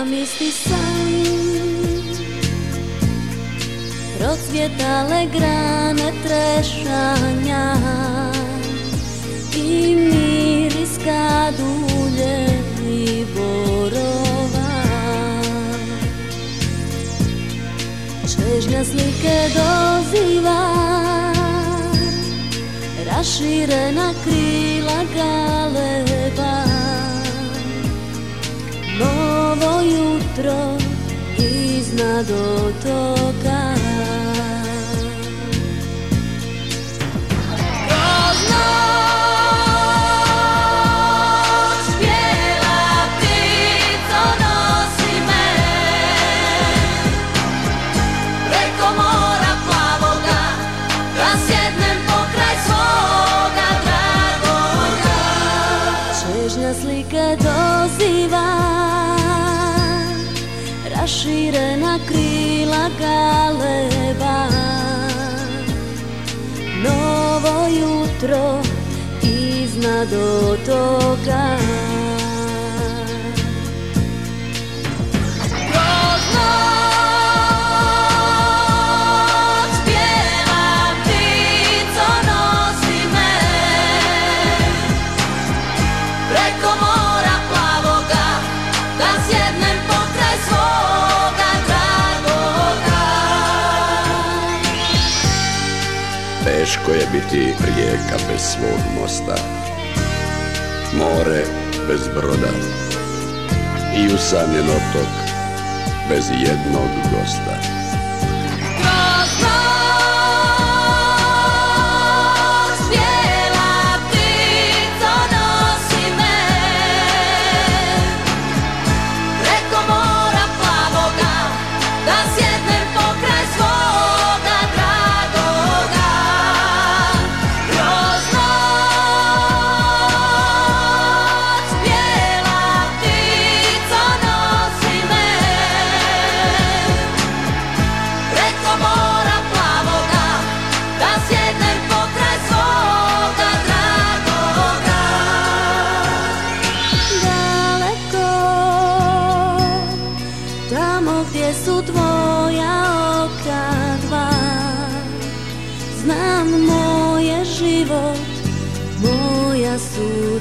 isti san, procvjetale grane trešanja i miris kadulje i borova. Čežnja slike doziva, raširena krila galeba. Novo jutro iznad otoka. Kroz noć bijela ptico nosi me preko mora plavoga, da sjednem pokraj svoga dragoga. Čežnja slike doziva, raširena krila galeba. Novo jutro iznad otoka. Kroz noć bijela ptico nosi me preko mora plavoga, da sjednem pokraj svoga dragoga. Teško je biti rijeka bez svog mosta, more bez broda i usamljen otok bez jednog gosta. Kroz noć bijela ptico nosi me preko mora plavoga, da sjednem pokraj svoga dragoga. Kroz noć bijela ptico nosi me preko mora plavoga, da sjednem pokraj svoga dragoga. Daleko, tamo gdje su tvoja oka dva, znam moj je život, moja su